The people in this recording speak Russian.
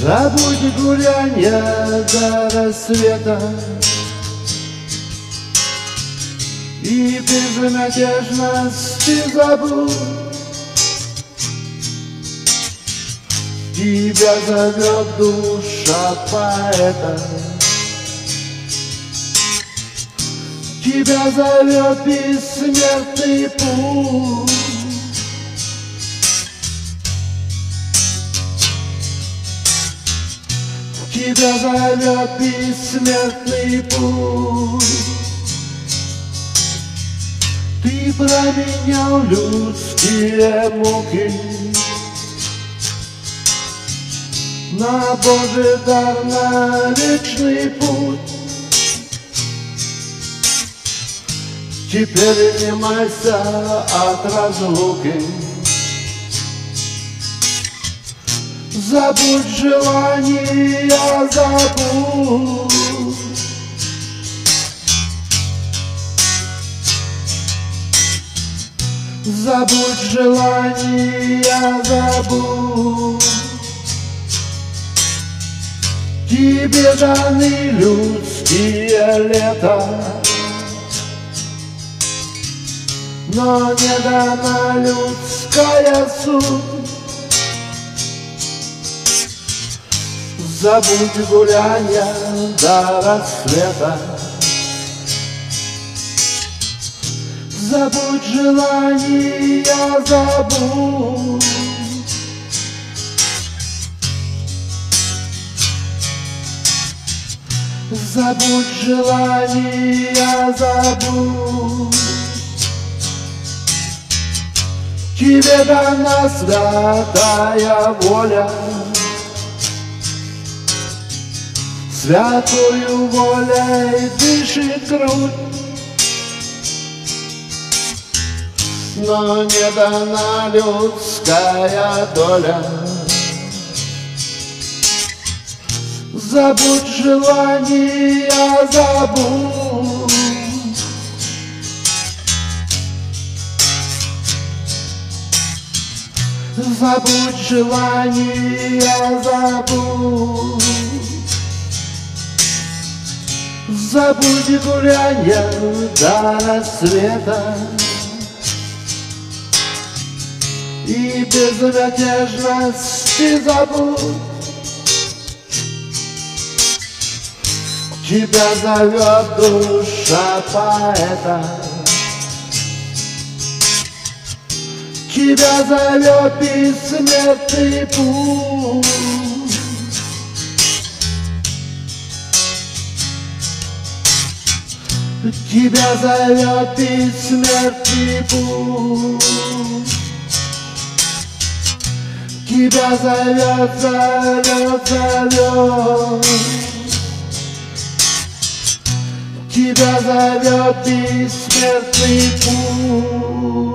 Забудь гулянье до рассвета и безнадежности забудь. Тебя зовет душа поэта, тебя зовет бессмертный путь. Тебя зовет бессмертный путь. Ты променял людские муки на Божий дар, на вечный путь. Теперь не майся от разлуки, забудь желания, забудь. Забудь желания, забудь. Тебе даны людские лета, но не дана людская суть. Забудь гулянья до рассвета, забудь желания, забудь. Забудь желания, забудь. Тебе дана святая воля, святую волей дышит грудь, но не дана людская доля. Забудь желания, забудь. Забудь желания, забудь. Забудь гулянье до рассвета и безмятежности забудь. Тебя зовет душа поэта, тебя зовет бессмертный путь. Тебя зовет бессмертный путь. Тебя зовет, зовет, зовет. Тебя зовет бессмертный путь.